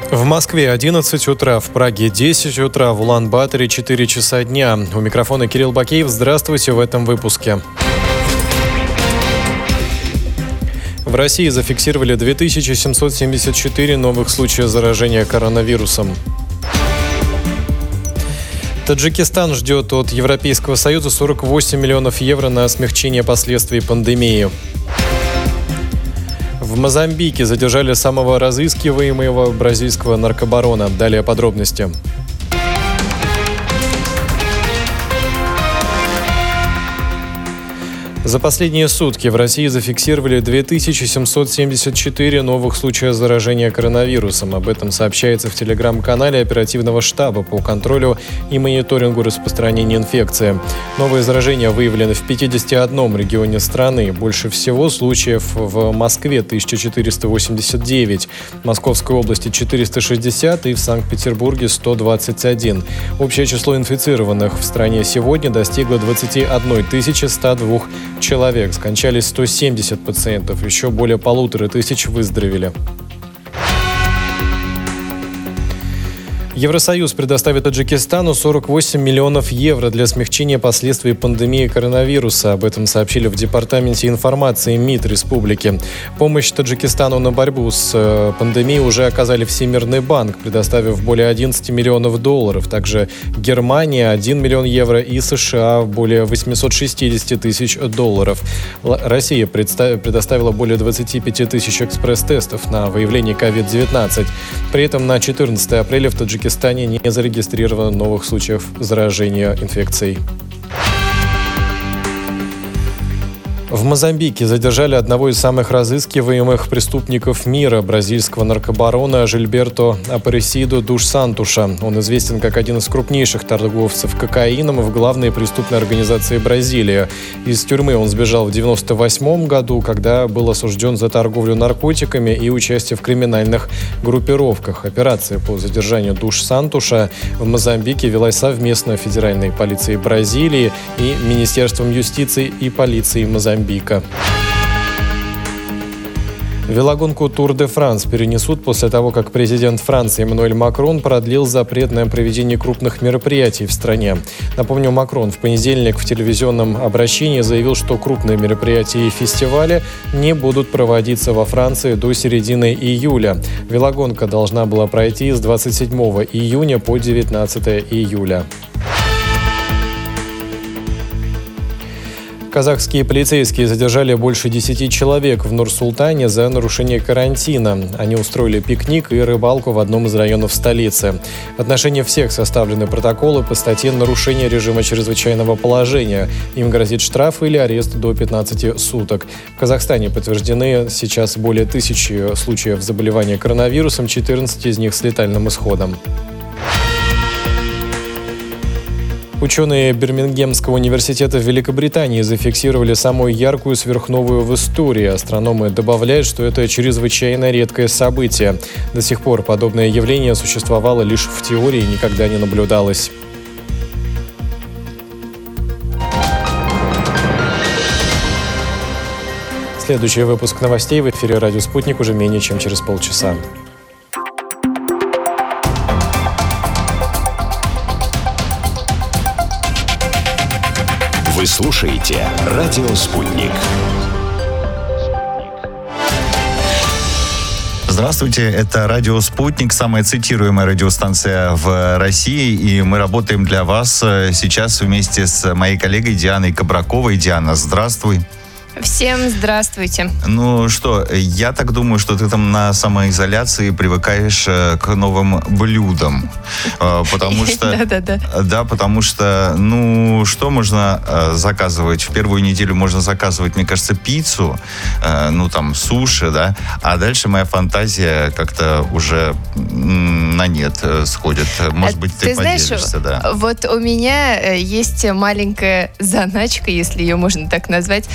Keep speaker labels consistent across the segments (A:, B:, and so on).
A: В Москве 11 утра, в Праге 10 утра, в Улан-Баторе 4 часа дня. У микрофона Кирилл Бакеев. Здравствуйте в этом выпуске. В России зафиксировали 2774 новых случая заражения коронавирусом. Таджикистан ждет от Европейского Союза 48 миллионов евро на смягчение последствий пандемии. В Мозамбике задержали самого разыскиваемого бразильского наркобарона. Далее подробности. За последние сутки в России зафиксировали 2774 новых случая заражения коронавирусом. Об этом сообщается в телеграм-канале оперативного штаба по контролю и мониторингу распространения инфекции. Новые заражения выявлены в 51 регионе страны. Больше всего случаев в Москве – 1489, в Московской области – 460 и в Санкт-Петербурге – 121. Общее число инфицированных в стране сегодня достигло 21 102 человек. Скончались 170 пациентов, еще более 1500 выздоровели. Евросоюз предоставит Таджикистану 48 миллионов евро для смягчения последствий пандемии коронавируса. Об этом сообщили в Департаменте информации МИД республики. Помощь Таджикистану на борьбу с пандемией уже оказали Всемирный банк, предоставив более 11 миллионов долларов. Также Германия – 1 миллион евро и США – более 860 тысяч долларов. Россия предоставила более 25 тысяч экспресс-тестов на выявление COVID-19. При этом на 14 апреля в Таджикистане не зарегистрировано новых случаев заражения инфекцией. В Мозамбике задержали одного из самых разыскиваемых преступников мира, бразильского наркобарона Жильберто Апаресидо душ Сантуша. Он известен как один из крупнейших торговцев кокаином в главной преступной организации Бразилии. Из тюрьмы он сбежал в 1998 году, когда был осужден за торговлю наркотиками и участие в криминальных группировках. Операция по задержанию душ Сантуша в Мозамбике велась совместно Федеральной полицией Бразилии и Министерством юстиции и полиции Мозамбика. Велогонку Тур де Франс перенесут после того, как президент Франции Эммануэль Макрон продлил запрет на проведение крупных мероприятий в стране. Напомню, Макрон в понедельник в телевизионном обращении заявил, что крупные мероприятия и фестивали не будут проводиться во Франции до середины июля. Велогонка должна была пройти с 27 июня по 19 июля. Казахские полицейские задержали больше 10 человек в Нур-Султане за нарушение карантина. Они устроили пикник и рыбалку в одном из районов столицы. В отношении всех составлены протоколы по статье «Нарушение режима чрезвычайного положения». Им грозит штраф или арест до 15 суток. В Казахстане подтверждены сейчас более 1000 случаев заболевания коронавирусом, 14 из них с летальным исходом. Ученые Бирмингемского университета в Великобритании зафиксировали самую яркую сверхновую в истории. Астрономы добавляют, что это чрезвычайно редкое событие. До сих пор подобное явление существовало лишь в теории и никогда не наблюдалось. Следующий выпуск новостей в эфире «Радио Спутник» уже менее чем через полчаса.
B: Вы слушаете «Радио Спутник».
C: Здравствуйте, это «Радио Спутник», самая цитируемая радиостанция в России, и мы работаем для вас сейчас вместе с моей коллегой Дианой Кабраковой. Диана, здравствуй.
D: Всем здравствуйте.
C: Ну что, я так думаю, что ты там на самоизоляции привыкаешь к новым блюдам. Потому что... Да, потому что, ну, что можно заказывать? В первую неделю можно заказывать, мне кажется, пиццу, ну, там, суши, да, а дальше моя фантазия как-то уже на нет сходит. Может быть, ты поделишься,
D: знаешь,
C: да.
D: Вот у меня есть маленькая заначка, если ее можно так назвать. Мы еще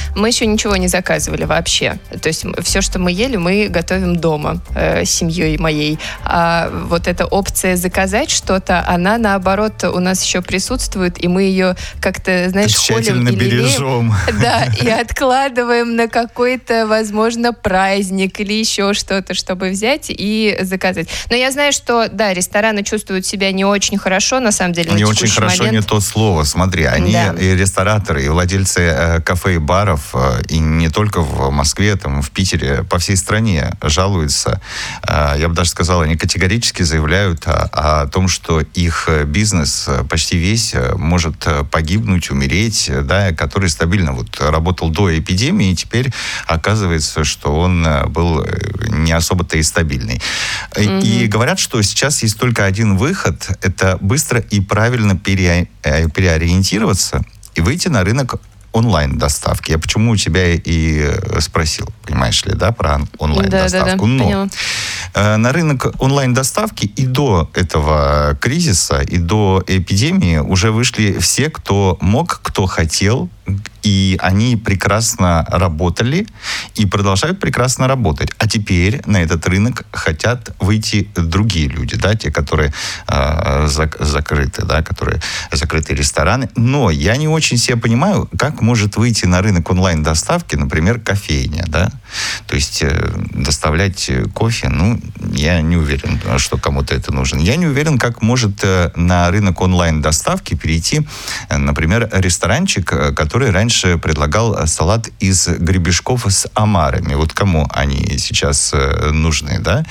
D: ничего не заказывали вообще. То есть все, что мы ели, мы готовим дома с семьей моей. А вот эта опция заказать что-то, она, наоборот, у нас еще присутствует, и мы ее как-то, знаешь, холим и
C: бережем.
D: Да, и откладываем на какой-то, возможно, праздник или еще что-то, чтобы взять и заказать. Но я знаю, что, да, рестораны чувствуют себя не очень хорошо, на самом деле,
C: не
D: на
C: очень хорошо,
D: момент.
C: не то слово. Смотри, они и рестораторы, и владельцы кафе и баров, и не только в Москве, там, в Питере, по всей стране жалуются. Я бы даже сказал, они категорически заявляют о том, что их бизнес почти весь может погибнуть, умереть, да, который стабильно вот работал до эпидемии, и теперь оказывается, что он был не особо-то и стабильный. И говорят, что сейчас есть только один выход, это быстро и правильно переориентироваться и выйти на рынок онлайн-доставки. Я почему у тебя и спросил, понимаешь ли, да, про онлайн-доставку.
D: Да,
C: но на рынок онлайн-доставки и до этого кризиса, и до эпидемии уже вышли все, кто мог, кто хотел, и они прекрасно работали и продолжают прекрасно работать. А теперь на этот рынок хотят выйти другие люди, да, те, которые закрыты, да, которые закрытые рестораны. Но я не очень себе понимаю, как может выйти на рынок онлайн-доставки, например, кофейня, да? То есть доставлять кофе, я не уверен, что кому-то это нужно. Я не уверен, как может на рынок онлайн-доставки перейти, например, ресторанчик, который раньше предлагал салат из гребешков с омарами. Вот кому они сейчас нужны, да?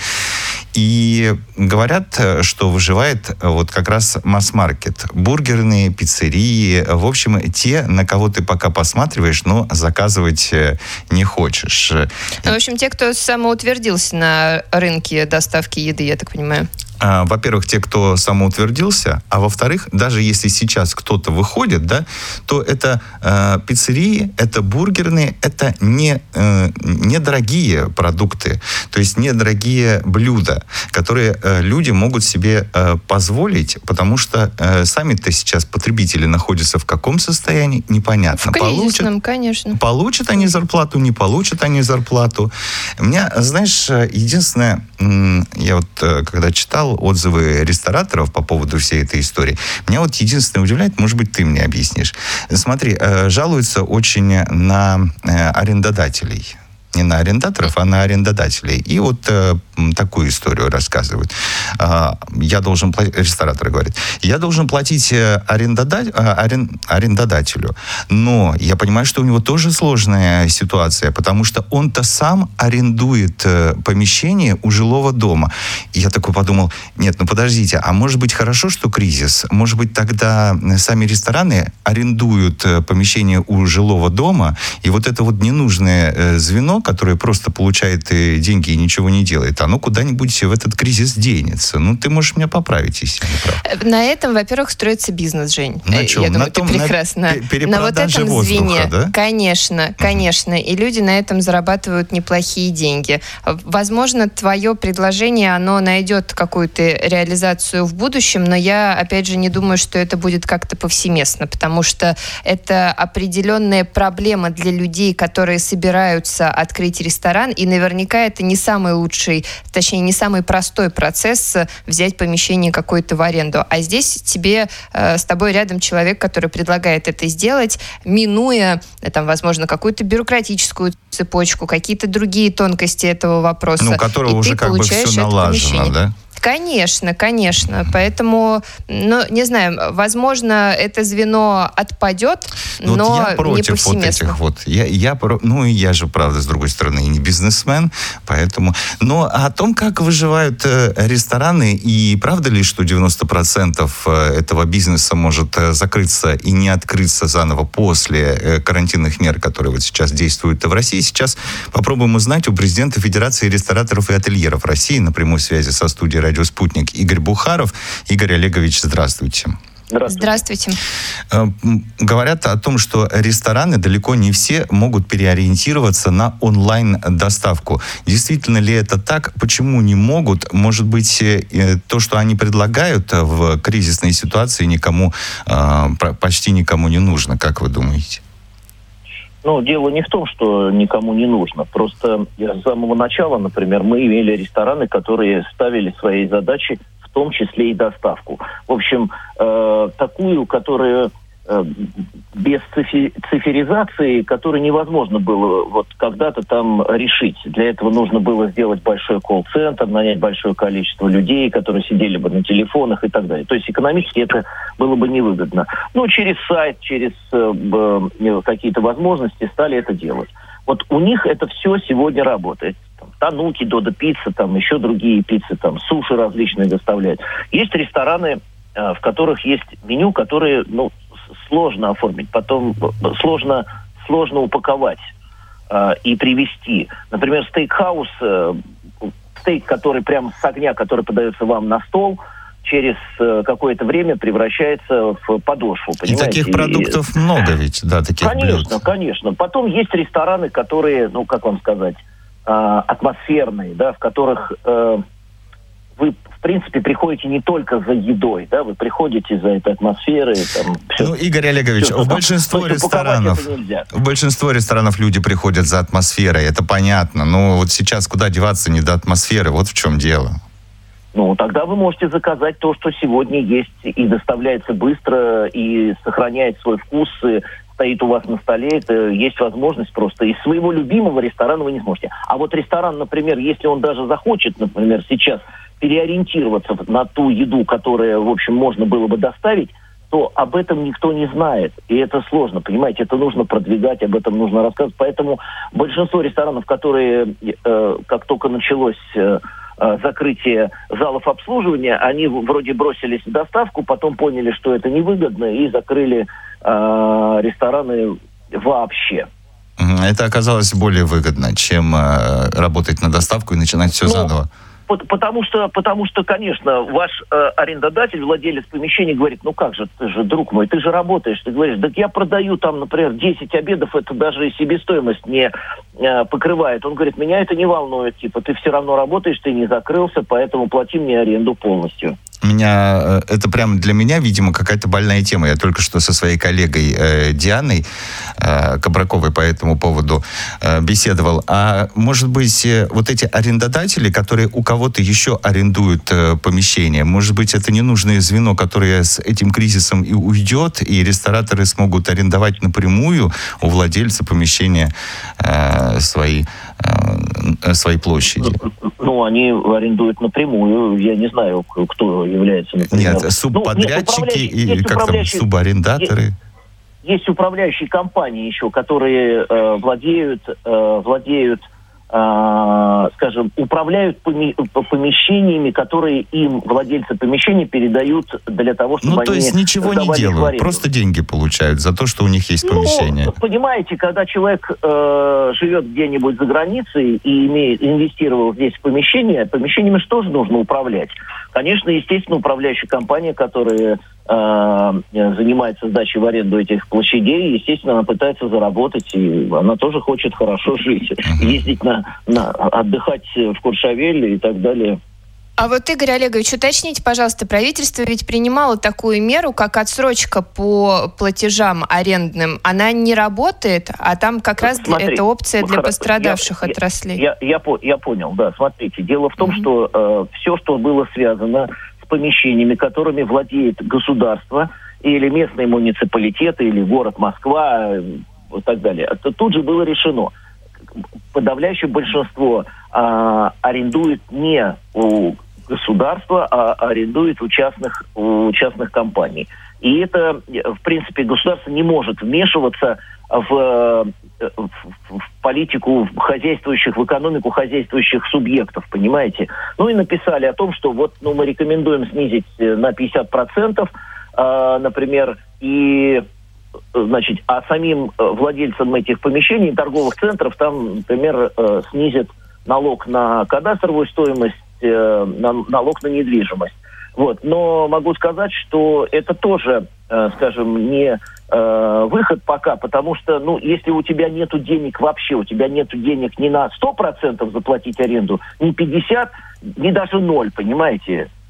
C: И говорят, что выживает вот как раз масс-маркет. Бургерные, пиццерии, в общем, те, на кого ты пока посматриваешь, но заказывать не хочешь.
D: В общем, те, кто самоутвердился на рынке доставки еды, я так понимаю.
C: Во-первых, те, кто самоутвердился, а во-вторых, даже если сейчас кто-то выходит, да, то это пиццерии, это бургерные, это недорогие продукты, то есть недорогие блюда, которые люди могут себе позволить, потому что сами-то сейчас потребители находятся в каком состоянии, непонятно.
D: В кризисном, конечно.
C: Получат они зарплату, не получат они зарплату. У меня, знаешь, единственное, я вот когда читал отзывы рестораторов по поводу всей этой истории, меня вот единственное удивляет, может быть, ты мне объяснишь. Смотри, жалуются очень на арендодателей. Не на арендаторов, а на арендодателей. И вот такую историю рассказывают. Рестораторы говорят, я должен платить арендодателю, но я понимаю, что у него тоже сложная ситуация, потому что он-то сам арендует помещение у жилого дома. И я такой подумал, нет, подождите, а может быть хорошо, что кризис? Может быть тогда сами рестораны арендуют помещение у жилого дома, и вот это вот ненужное звено, которое просто получает деньги и ничего не делает, оно куда-нибудь в этот кризис денется. Ты можешь меня поправить, если я не прав.
D: На этом, во-первых, строится бизнес, Жень.
C: На чем?
D: Я думаю, ты прекрасно.
C: На вот этом воздуха,
D: звене.
C: Да?
D: Конечно. И люди на этом зарабатывают неплохие деньги. Возможно, твое предложение, оно найдет какую-то реализацию в будущем, но я, опять же, не думаю, что это будет как-то повсеместно, потому что это определенная проблема для людей, которые собираются открыть ресторан, и наверняка это не самый лучший, точнее, не самый простой процесс взять помещение какое-то в аренду. А здесь с тобой рядом человек, который предлагает это сделать, минуя, возможно, какую-то бюрократическую цепочку, какие-то другие тонкости этого вопроса.
C: Которого уже как бы все налажено, да?
D: Конечно. Поэтому, не знаю, возможно, это звено отпадет, но
C: я против
D: не повсеместно.
C: Я же, правда, с другой стороны, и не бизнесмен, поэтому... Но о том, как выживают рестораны, и правда ли, что 90% этого бизнеса может закрыться и не открыться заново после карантинных мер, которые вот сейчас действуют в России, сейчас попробуем узнать у президента Федерации рестораторов и ательеров России на прямой связи со студией «Радио Спутник» Игорь Бухаров. Игорь Олегович, здравствуйте.
D: Здравствуйте.
C: Говорят о том, что рестораны далеко не все могут переориентироваться на онлайн-доставку. Действительно ли это так? Почему не могут? Может быть, то, что они предлагают в кризисной ситуации, почти никому не нужно, как вы думаете?
E: Ну, дело не в том, что никому не нужно. Просто с самого начала, например, мы имели рестораны, которые ставили своей задачей в том числе и доставку. В общем, такую, которая без циферизации, которую невозможно было вот когда-то там решить. Для этого нужно было сделать большой колл-центр, нанять большое количество людей, которые сидели бы на телефонах и так далее. То есть экономически это было бы невыгодно. Но через сайт, через какие-то возможности стали это делать. Вот у них это все сегодня работает. Тануки, Додо Пицца, там еще другие пиццы, там суши различные доставляют. Есть рестораны, в которых есть меню, которые, сложно оформить, потом сложно упаковать и привезти. Например, стейкхаус, стейк, который прямо с огня, который подается вам на стол, через какое-то время превращается в подошву, понимаете?
C: И таких продуктов много ведь, да, таких блюд.
E: Конечно. Потом есть рестораны, которые, как вам сказать, атмосферные, да, в которых вы, в принципе, приходите не только за едой, да, вы приходите за этой атмосферой. Там, все,
C: Игорь Олегович, в большинстве ресторанов люди приходят за атмосферой, это понятно. Но вот сейчас куда деваться не до атмосферы, вот в чем дело.
E: Тогда вы можете заказать то, что сегодня есть, и доставляется быстро, и сохраняет свой вкус, и стоит у вас на столе. Это есть возможность просто. Из своего любимого ресторана вы не сможете. А вот ресторан, например, если он даже захочет, например, сейчас переориентироваться на ту еду, которую, в общем, можно было бы доставить, то об этом никто не знает. И это сложно, понимаете? Это нужно продвигать, об этом нужно рассказывать. Поэтому большинство ресторанов, которые, как только началось закрытие залов обслуживания, они вроде бросились в доставку, потом поняли, что это невыгодно, и закрыли рестораны вообще.
C: Это оказалось более выгодно, чем работать на доставку и начинать все заново.
E: Потому что, конечно, ваш арендодатель, владелец помещения говорит, как же, ты же, друг мой, ты же работаешь. Ты говоришь, я продаю там, например, 10 обедов, это даже и себестоимость не покрывает. Он говорит, меня это не волнует, ты все равно работаешь, ты не закрылся, поэтому плати мне аренду полностью.
C: Это прям для меня, видимо, какая-то больная тема. Я только что со своей коллегой Дианой Кабраковой по этому поводу беседовал. А может быть, вот эти арендодатели, которые у кого-то еще арендуют помещение, может быть, это ненужное звено, которое с этим кризисом и уйдет, и рестораторы смогут арендовать напрямую у владельца помещения свои площади?
E: Они арендуют напрямую. Я не знаю, кто является, например.
C: Нет, субподрядчики и как там, субарендаторы.
E: Есть управляющие компании еще, которые владеют, скажем, управляют помещениями, которые им владельцы помещений передают для того, чтобы
C: то есть ничего не делают, просто деньги получают за то, что у них есть помещение.
E: Понимаете, когда человек живет где-нибудь за границей и инвестировал здесь в помещение, помещениями же тоже нужно управлять. Конечно, естественно, управляющая компания, которая занимается сдачей в аренду этих площадей, естественно, она пытается заработать, и она тоже хочет хорошо жить, ездить отдыхать в Куршавель и так далее.
D: А вот, Игорь Олегович, уточните, пожалуйста, правительство ведь принимало такую меру, как отсрочка по платежам арендным. Она не работает, а там как раз это опция для пострадавших отраслей.
E: Я понял, да. Смотрите, дело в том, что все, что было связано с помещениями, которыми владеет государство или местные муниципалитеты, или город Москва и так далее, это тут же было решено. Подавляющее большинство арендует не у государства, а арендует у частных компаний. И это, в принципе, государство не может вмешиваться в политику хозяйствующих, в экономику хозяйствующих субъектов, понимаете? И написали о том, что мы рекомендуем снизить на 50%, например, и а самим владельцам этих помещений, торговых центров, там, например, снизят налог на кадастровую стоимость, налог на недвижимость. Но могу сказать, что это тоже, скажем, не выход пока, потому что, если у тебя нету денег вообще, у тебя нету денег ни на 100% заплатить аренду, ни 50%, ни даже 0%, понимаете?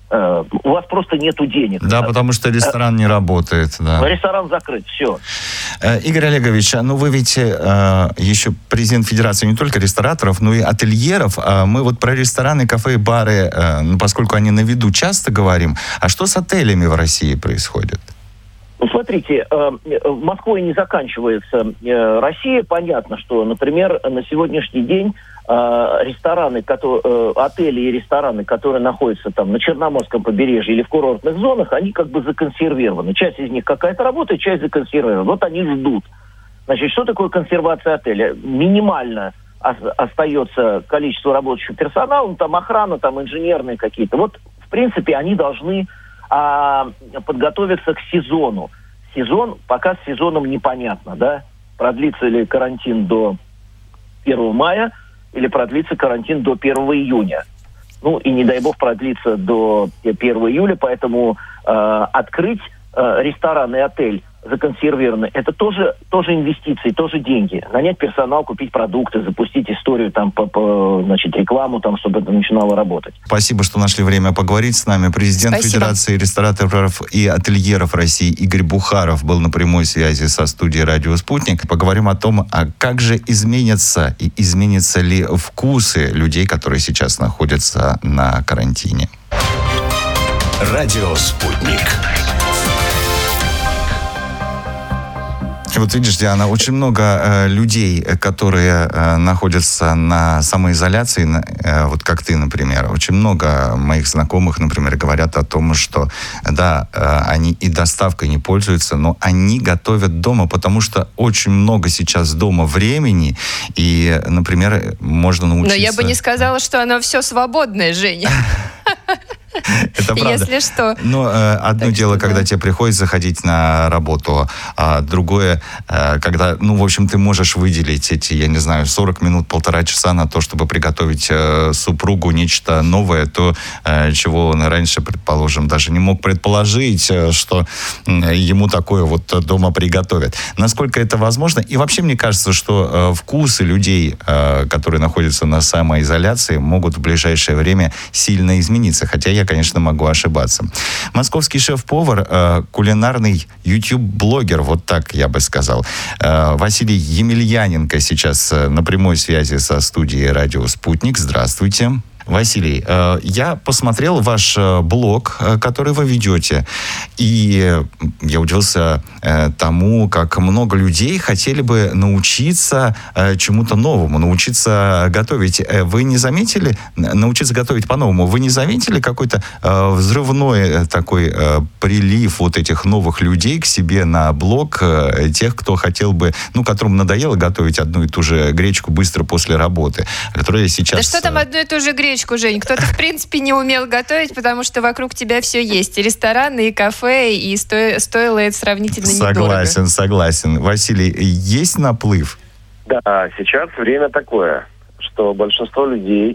E: У вас просто нету денег.
C: Да, потому что ресторан не работает. Да.
E: Ресторан закрыт, все.
C: Игорь Олегович, ну вы ведь еще президент Федерации не только рестораторов, но и ательеров. Мы вот про рестораны, кафе и бары, поскольку они на виду, часто говорим. А что с отелями в России происходит?
E: Ну, смотрите, Москвой не заканчивается Россия. Понятно, что, например, на сегодняшний день рестораны, отели и рестораны, которые находятся там на Черноморском побережье или в курортных зонах, они как бы законсервированы. Часть из них какая-то работает, часть законсервирована. Вот они ждут. Значит, что такое консервация отеля? Минимально остается количество рабочего персонала, ну, там охрана, там инженерные какие-то. Вот, в принципе, они должны подготовиться к сезону. Пока с сезоном непонятно, да, продлится ли карантин до 1 мая или продлится карантин до 1 июня. Ну, и не дай бог продлится до 1 июля, поэтому открыть ресторан и отель законсервированный, это тоже инвестиции, тоже деньги. Нанять персонал, купить продукты, запустить историю, там, значит, рекламу, там, чтобы это начинало работать.
C: Спасибо, что нашли время поговорить с нами. Президент Федерации рестораторов и ательеров России Игорь Бухаров был на прямой связи со студией «Радио Спутник». Поговорим о том, как же изменятся и изменятся ли вкусы людей, которые сейчас находятся на карантине.
B: Радио «Спутник».
C: Вот видишь, Диана, очень много людей, которые находятся на самоизоляции, вот как ты, например. Очень много моих знакомых, например, говорят о том, что, да, они и доставкой не пользуются, но они готовят дома, потому что очень много сейчас дома времени, и, например, можно научиться...
D: Но я бы не сказала, что оно все свободное, Женя.
C: Это правда.
D: Если что.
C: Но одно дело, когда тебе приходится заходить на работу, а другое, когда, ну, в общем, ты можешь выделить эти, я не знаю, 40 минут, 1,5 часа на то, чтобы приготовить супругу нечто новое, то, чего он раньше, предположим, даже не мог предположить, что ему такое вот дома приготовят. Насколько это возможно? И вообще, мне кажется, что вкусы людей, которые находятся на самоизоляции, могут в ближайшее время сильно измениться. Хотя я, конечно, могу ошибаться. Московский шеф-повар, кулинарный YouTube-блогер, вот так я бы сказал, Василий Емельяненко сейчас на прямой связи со студией «Радио Спутник». Здравствуйте. Василий, я посмотрел ваш блог, который вы ведете, и я удивился тому, как много людей хотели бы научиться чему-то новому, научиться готовить. Вы не заметили, научиться готовить по-новому, вы не заметили какой-то взрывной такой прилив вот этих новых людей к себе на блог, тех, кто хотел бы, ну, которым надоело готовить одну и ту же гречку быстро после работы, которые сейчас...
D: Да что там одну и ту же гречку, Жень? Кто-то, в принципе, не умел готовить, потому что вокруг тебя все есть. И рестораны, и кафе, и стоило это сравнительно недорого.
C: Согласен. Василий, есть наплыв?
F: Да, сейчас время такое, что большинство людей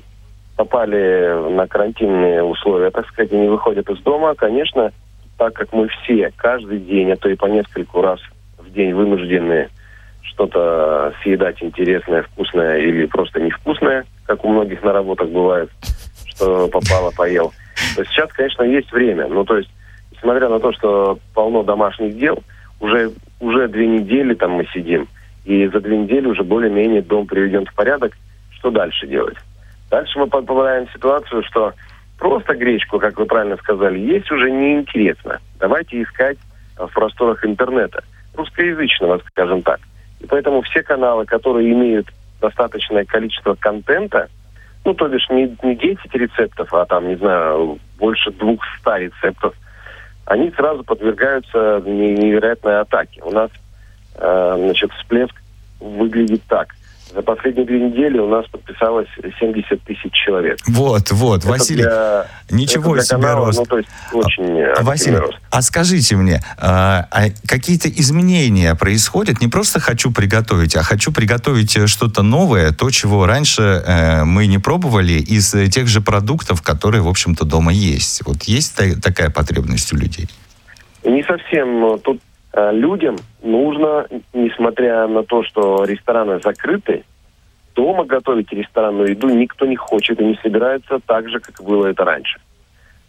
F: попали на карантинные условия, так сказать, и не выходят из дома. Конечно, так как мы все каждый день, а то и по нескольку раз в день вынуждены что-то съедать интересное, вкусное или просто невкусное, как у многих на работах бывает, что попало, поел. То есть сейчас, конечно, есть время. Ну, то есть, несмотря на то, что полно домашних дел, уже 2 недели там мы сидим, и за 2 недели уже более-менее дом приведен в порядок. Что дальше делать? Дальше мы попадаем в ситуацию, что просто гречку, как вы правильно сказали, есть уже неинтересно. Давайте искать в просторах интернета, русскоязычного, скажем так. И поэтому все каналы, которые имеют достаточное количество контента, ну, то бишь не 10 рецептов, а там, не знаю, больше 200 рецептов, они сразу подвергаются невероятной атаке. У нас, значит, всплеск выглядит так. За последние 2 недели у нас подписалось 70 тысяч человек.
C: Вот, это Василий, ничего себе канала, рост.
F: Ну, то есть очень
C: Василий,
F: рост.
C: А скажите мне, какие-то изменения происходят? Не просто хочу приготовить, а хочу приготовить что-то новое, то, чего раньше мы не пробовали, из тех же продуктов, которые, в общем-то, дома есть. Вот есть такая потребность у людей?
F: Не совсем. Тут людям нужно, несмотря на то, что рестораны закрыты, дома готовить ресторанную еду никто не хочет и не собирается так же, как было это раньше.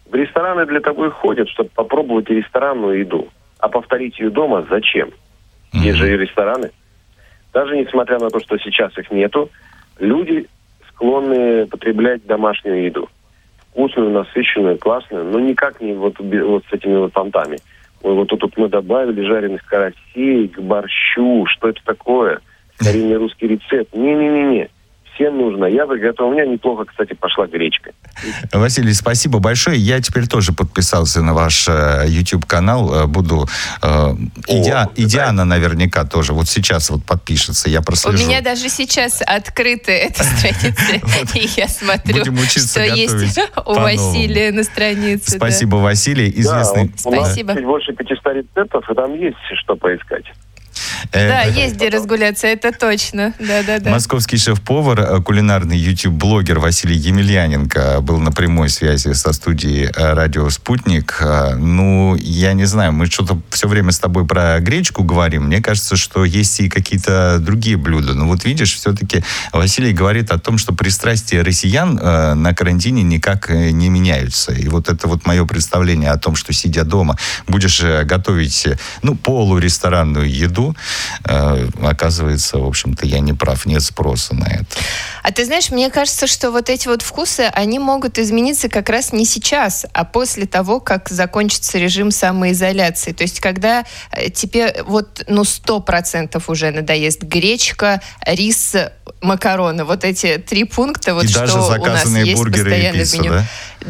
F: В рестораны для того и ходят, чтобы попробовать ресторанную еду. А повторить ее дома зачем? Есть же и рестораны. Даже несмотря на то, что сейчас их нету, люди склонны потреблять домашнюю еду. Вкусную, насыщенную, классную, но никак не вот с этими вот понтами. Ой, вот тут мы добавили жареных карасей к борщу. Что это такое? Старинный русский рецепт. Не-не-не-не. Всем нужно. Я приготовил. У меня неплохо, кстати, пошла гречка.
C: Василий, спасибо большое. Я теперь тоже подписался на ваш YouTube-канал. Буду... И Диана наверняка тоже. Вот сейчас вот подпишется. Я прослежу.
D: У меня даже сейчас открыта эта страница. И я смотрю, что есть у Василия на странице.
C: Спасибо, Василий. Известный...
D: Спасибо.
F: У нас чуть больше 500 рецептов, и там есть что поискать.
D: Да, есть где разгуляться, это точно. Да.
C: Московский шеф-повар, кулинарный YouTube-блогер Василий Емельяненко был на прямой связи со студией «Радио Спутник». Ну, я не знаю, мы что-то все время с тобой про гречку говорим. Мне кажется, что есть и какие-то другие блюда. Но вот видишь, все-таки Василий говорит о том, что пристрастия россиян на карантине никак не меняются. И вот это вот мое представление о том, что, сидя дома, будешь готовить, полуресторанную еду, оказывается, в общем-то, я не прав, нет спроса на это.
D: А ты знаешь, мне кажется, что вот эти вот вкусы, они могут измениться как раз не сейчас, а после того, как закончится режим самоизоляции. То есть, когда тебе 100% уже надоест гречка, рис, макароны. Вот эти 3 пункта, вот
C: и
D: что
C: даже
D: у нас есть постоянно в меню.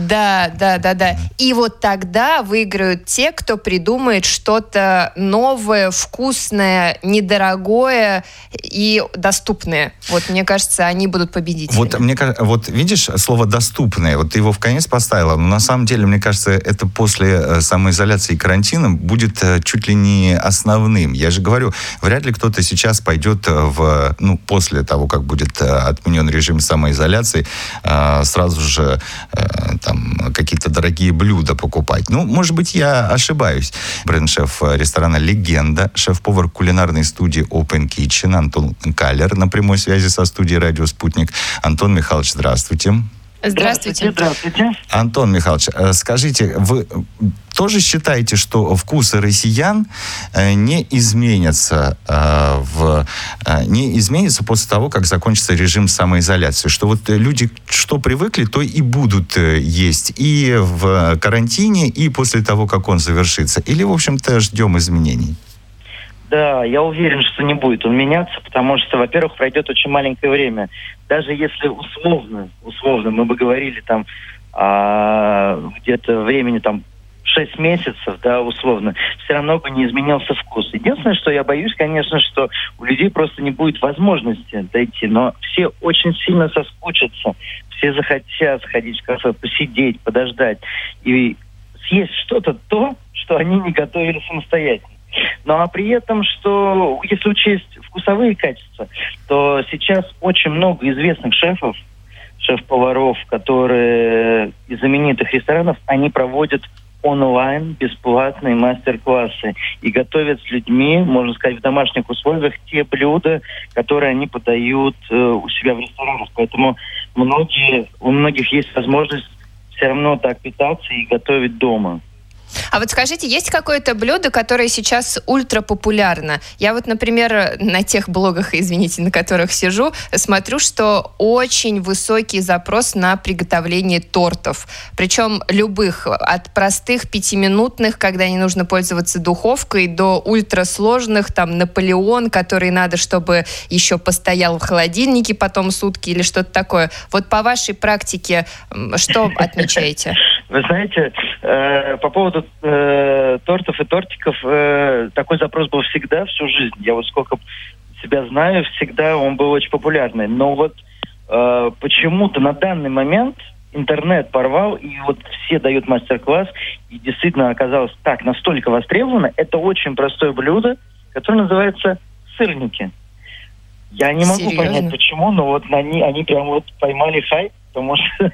D: Да. И вот тогда выиграют те, кто придумает что-то новое, вкусное, недорогое и доступное. Вот, мне кажется, они будут победителями.
C: Вот видишь, слово «доступное», вот ты его вконец поставила, но на самом деле, мне кажется, это после самоизоляции и карантина будет чуть ли не основным. Я же говорю, вряд ли кто-то сейчас пойдет после того, как будет отменен режим самоизоляции, сразу же там какие-то дорогие блюда покупать. Может быть, я ошибаюсь. Бренд-шеф ресторана «Легенда», шеф-повар кулинарной студии Open Kitchen Антон Каллер на прямой связи со студией «Радио Спутник». Антон Михайлович, здравствуйте.
D: Здравствуйте.
C: Антон Михайлович, скажите, вы тоже считаете, что вкусы россиян не изменятся после того, как закончится режим самоизоляции? Что вот люди, что привыкли, то и будут есть и в карантине, и после того, как он завершится? Или, в общем-то, ждем изменений?
G: Да, я уверен, что не будет он меняться, потому что, во-первых, пройдет очень маленькое время. Даже если условно, мы бы говорили там где-то времени там 6 месяцев, да, условно, все равно бы не изменился вкус. Единственное, что я боюсь, конечно, что у людей просто не будет возможности дойти, но все очень сильно соскучатся, все захотят сходить в кафе, посидеть, подождать и съесть что-то что они не готовили самостоятельно. Ну а при этом, что если учесть вкусовые качества, то сейчас очень много известных шеф-поваров, которые из знаменитых ресторанов, они проводят онлайн бесплатные мастер-классы и готовят с людьми, можно сказать, в домашних условиях те блюда, которые они подают у себя в ресторанах. Поэтому у многих есть возможность все равно так питаться и готовить дома.
D: А вот скажите, есть какое-то блюдо, которое сейчас ультра-популярно? Я вот, например, на тех блогах, извините, на которых сижу, смотрю, что очень высокий запрос на приготовление тортов. Причем любых, от простых 5-минутных, когда не нужно пользоваться духовкой, до ультрасложных, там, Наполеон, который надо, чтобы еще постоял в холодильнике потом сутки или что-то такое. Вот по вашей практике что отмечаете?
G: Вы знаете, по поводу тортов и тортиков, такой запрос был всегда, всю жизнь. Я вот сколько себя знаю, всегда он был очень популярный. Но вот почему-то на данный момент интернет порвал, и вот все дают мастер-класс, и действительно оказалось так настолько востребовано. Это очень простое блюдо, которое называется сырники. Я не могу понять, почему, но вот они прям вот поймали хайп, потому что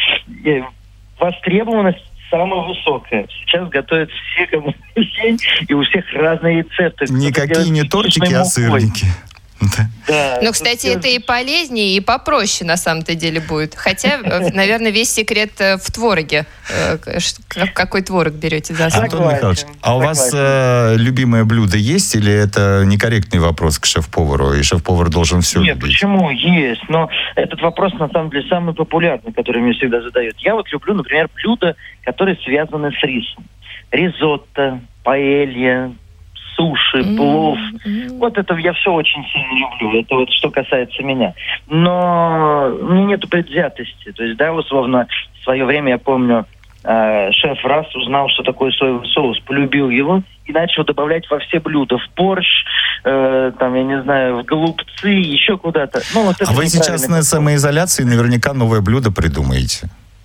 G: востребованность самая высокая. Сейчас готовят все, кому лень, и у всех разные рецепты.
C: Никакие не тортики, а сырники.
D: Да, ну, кстати, это и полезнее, и попроще на самом-то деле будет. Хотя, наверное, весь секрет в твороге. Какой творог берете за основу?
C: Антон Михайлович, а у вас любимое блюдо есть, или это некорректный вопрос к шеф-повару, и шеф-повар должен все любить?
G: Нет, почему? Есть. Но этот вопрос, на самом деле, самый популярный, который мне всегда задают. Я вот люблю, например, блюда, которые связаны с рисом. Ризотто, паэлья, суши, плов. Вот это я все очень сильно люблю. Это вот что касается меня. Но у меня нету предвзятости. То есть, да, условно, в свое время, я помню, шеф раз узнал, что такое соевый соус, полюбил его и начал добавлять во все блюда. В борщ, там, я не знаю, в голубцы, еще куда-то. Ну, вот это
C: вы сейчас на самоизоляции наверняка новое блюдо придумаете.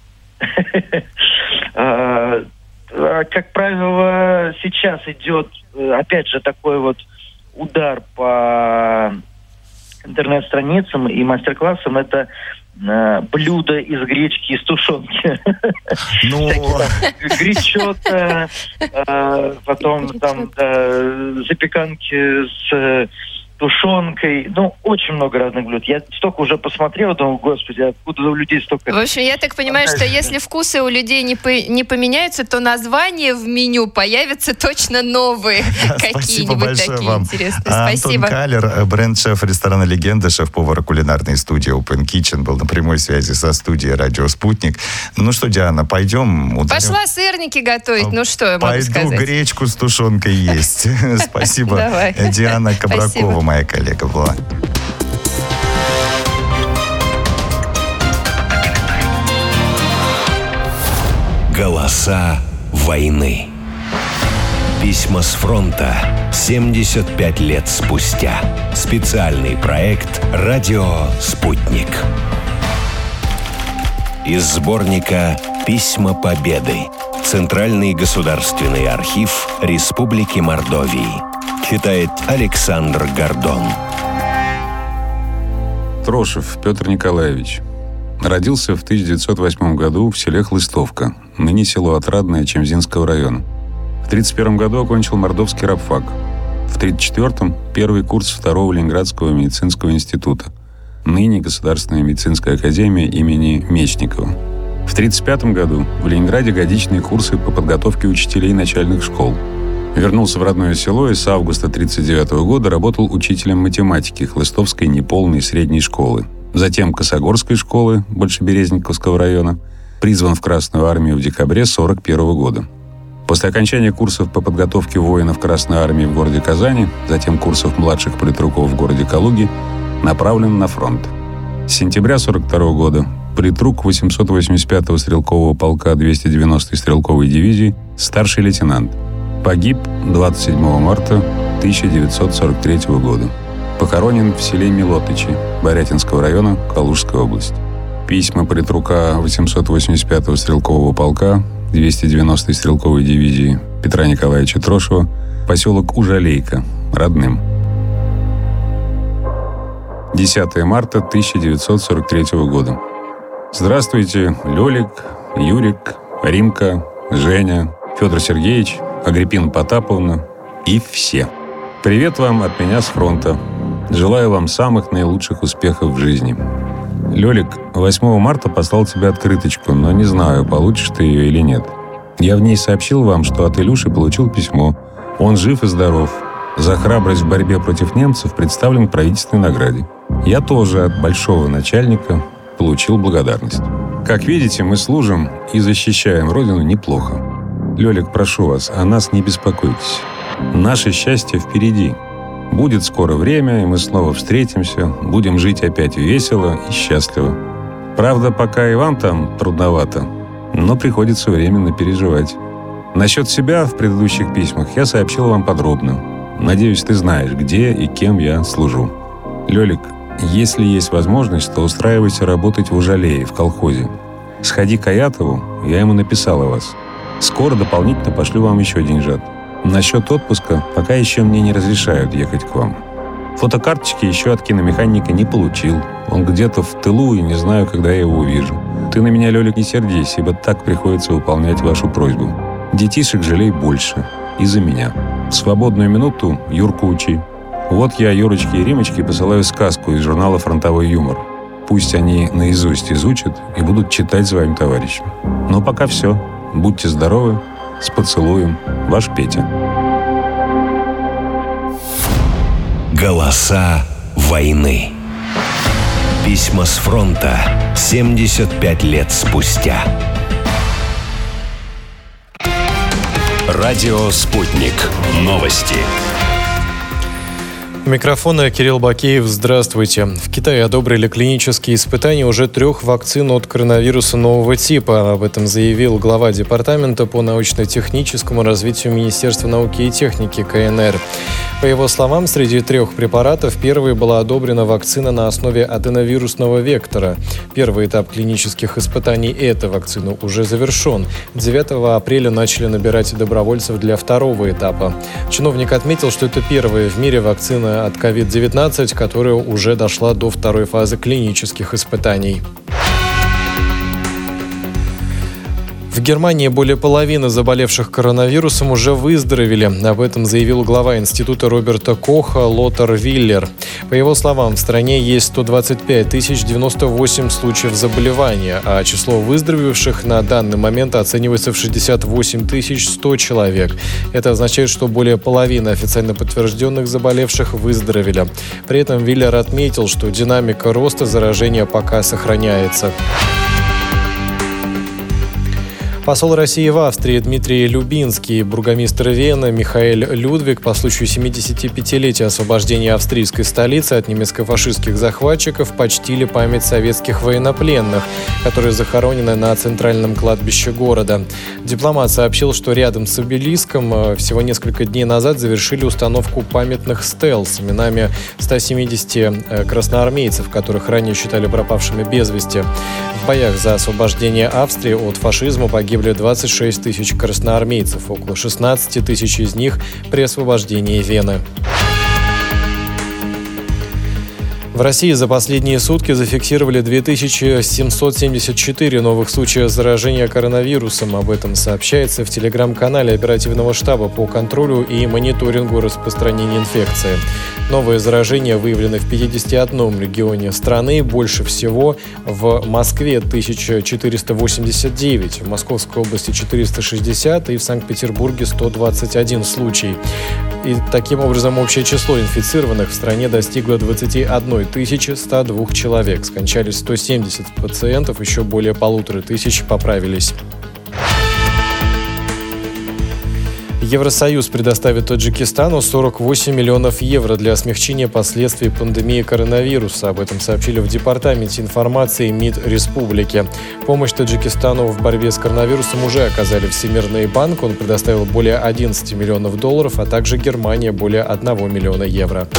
G: Как правило, сейчас идет, опять же, такой вот удар по интернет-страницам и мастер-классам. Это блюда из гречки и из тушенки.
C: Ну...
G: Гречота, потом там запеканки с тушенкой. Ну, очень много разных блюд. Я столько уже посмотрел, думал, господи, откуда у людей столько...
D: В общем, я так понимаю, что если вкусы у людей не поменяются, то названия в меню появятся точно новые. Какие-нибудь такие интересные. Спасибо.
C: Антон Калер, бренд-шеф ресторана «Легенда», шеф-повар кулинарной студии Open Kitchen, был на прямой связи со студией «Радио Спутник». Ну что, Диана, пойдем?
D: Пошла сырники готовить. Ну что я могу сказать?
C: Пойду гречку с тушенкой есть. Спасибо. Диана Кабракова, моя коллега, была.
B: Голоса войны. Письма с фронта 75 лет спустя. Специальный проект «Радио Спутник». Из сборника «Письма Победы». Центральный государственный архив Республики Мордовии. Читает Александр Гордон.
H: Трошев Петр Николаевич. Родился в 1908 году в селе Хлыстовка, ныне село Отрадное Чемзинского района. В 1931 году окончил Мордовский рабфак. В 1934 первый курс 2-го Ленинградского медицинского института, ныне Государственная медицинская академия имени Мечникова. В 1935 году в Ленинграде годичные курсы по подготовке учителей начальных школ. Вернулся в родное село и с августа 1939 года работал учителем математики Хлыстовской неполной средней школы. Затем Косогорской школы Большеберезниковского района. Призван в Красную армию в декабре 1941 года. После окончания курсов по подготовке воинов Красной армии в городе Казани, затем курсов младших политруков в городе Калуге, направлен на фронт. С сентября 1942 года политрук 885-го стрелкового полка 290-й стрелковой дивизии, старший лейтенант. Погиб 27 марта 1943 года. Похоронен в селе Милотычи Борятинского района, Калужской области. Письма политрука 885-го стрелкового полка 290-й стрелковой дивизии Петра Николаевича Трошева, поселок Ужалейка, родным. 10 марта 1943 года. Здравствуйте, Лёлик, Юрик, Римка, Женя, Федор Сергеевич, Агриппина Потаповна и все. Привет вам от меня с фронта. Желаю вам самых наилучших успехов в жизни. Лёлик, 8 марта послал тебе открыточку, но не знаю, получишь ты ее или нет. Я в ней сообщил вам, что от Илюши получил письмо. Он жив и здоров. За храбрость в борьбе против немцев представлен к правительственной награде. Я тоже от большого начальника получил благодарность. Как видите, мы служим и защищаем Родину неплохо. Лёлик, прошу вас, о нас не беспокойтесь. Наше счастье впереди. Будет скоро время, и мы снова встретимся, будем жить опять весело и счастливо. Правда, пока и вам там трудновато, но приходится временно переживать. Насчет себя в предыдущих письмах я сообщил вам подробно. Надеюсь, ты знаешь, где и кем я служу. Лёлик, если есть возможность, то устраивайся работать в Ужалее, в колхозе. Сходи к Аятову, я ему написал о вас. Скоро дополнительно пошлю вам еще деньжат. Насчет отпуска пока еще мне не разрешают ехать к вам. Фотокарточки еще от киномеханика не получил. Он где-то в тылу, и не знаю, когда я его увижу. Ты на меня, Лёлик, не сердись, ибо так приходится выполнять вашу просьбу. Детишек жалей больше. И за меня. В свободную минуту Юрку учи. Вот я Юрочке и Римочке посылаю сказку из журнала «Фронтовой юмор». Пусть они наизусть изучат и будут читать своим товарищам. Но пока все. Будьте здоровы. С поцелуем. Ваш Петя.
B: Голоса войны. Письма с фронта 75 лет спустя. Радио «Спутник». Новости.
A: У микрофона Кирилл Бакеев. Здравствуйте. В Китае одобрили клинические испытания уже 3 вакцин от коронавируса нового типа. Об этом заявил глава Департамента по научно-техническому развитию Министерства науки и техники КНР. По его словам, среди 3 препаратов первой была одобрена вакцина на основе аденовирусного вектора. Первый этап клинических испытаний этой вакцины уже завершен. 9 апреля начали набирать добровольцев для 2-го этапа. Чиновник отметил, что это первая в мире вакцина от COVID-19, которая уже дошла до 2-й фазы клинических испытаний. В Германии более половины заболевших коронавирусом уже выздоровели. Об этом заявил глава института Роберта Коха Лотар Виллер. По его словам, в стране есть 125 098 случаев заболевания, а число выздоровевших на данный момент оценивается в 68 100 человек. Это означает, что более половины официально подтвержденных заболевших выздоровели. При этом Виллер отметил, что динамика роста заражения пока сохраняется. Посол России в Австрии Дмитрий Любинский и бургомистр Вены Михаэль Людвиг по случаю 75-летия освобождения австрийской столицы от немецко-фашистских захватчиков почтили память советских военнопленных, которые захоронены на центральном кладбище города. Дипломат сообщил, что рядом с обелиском всего несколько дней назад завершили установку памятных стел с именами 170 красноармейцев, которых ранее считали пропавшими без вести. В боях за освобождение Австрии от фашизма погибли 26 тысяч красноармейцев, около 16 тысяч из них при освобождении Вены. В России за последние сутки зафиксировали 2774 новых случая заражения коронавирусом. Об этом сообщается в телеграм-канале оперативного штаба по контролю и мониторингу распространения инфекции. Новые заражения выявлены в 51 регионе страны, больше всего в Москве 1489, в Московской области 460 и в Санкт-Петербурге 121 случай. И таким образом общее число инфицированных в стране достигло 21 102 человек. Скончались 170 пациентов, еще более 1500 поправились. Евросоюз предоставит Таджикистану 48 миллионов евро для смягчения последствий пандемии коронавируса. Об этом сообщили в Департаменте информации МИД республики. Помощь Таджикистану в борьбе с коронавирусом уже оказали Всемирный банк. Он предоставил более 11 миллионов долларов, а также Германия более 1 миллиона евро.